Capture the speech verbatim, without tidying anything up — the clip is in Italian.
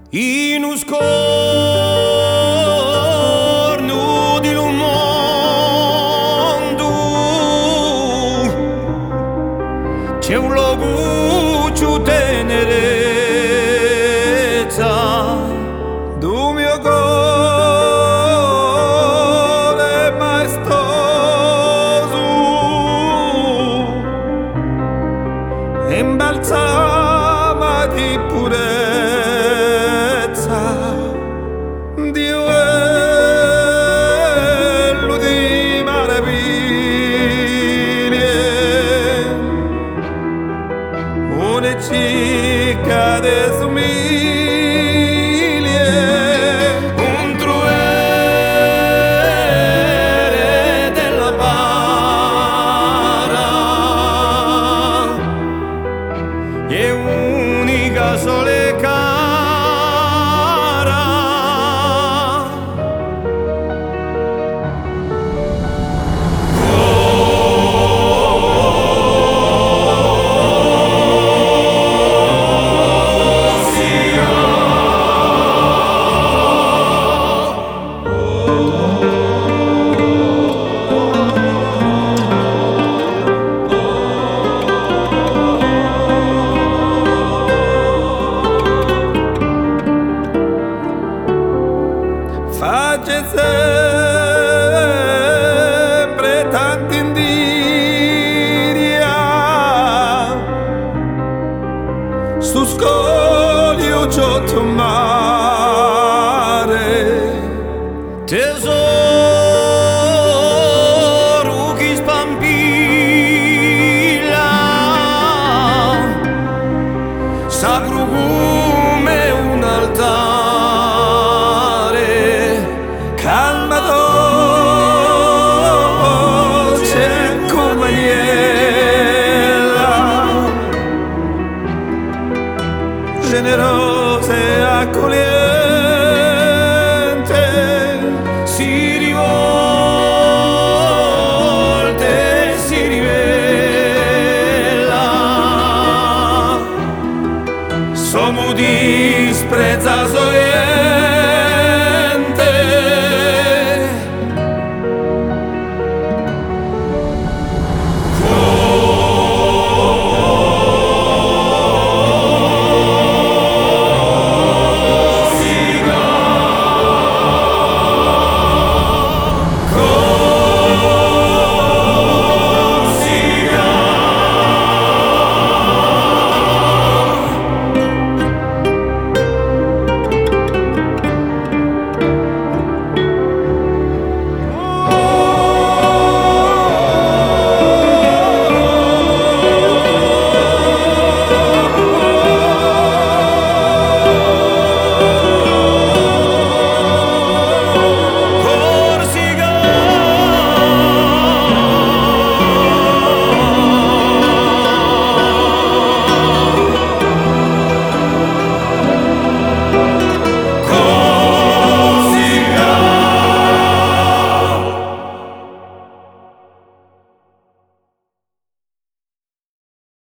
in un scorno di un mondo c'è un luogo più tenerezza du mio cuore maestoso imbalsama di purezza. Dio quello di meraviglie, una cicca de somiglie, un truere della bara e unica sole cara. Facce sempre tanti invidia su scoglio sotto mare, tesoro che spampilla sacro come un altare. Calma dolce come agnella, generosa e accogliente, si rivolta e si rivela. Sommo disprezzato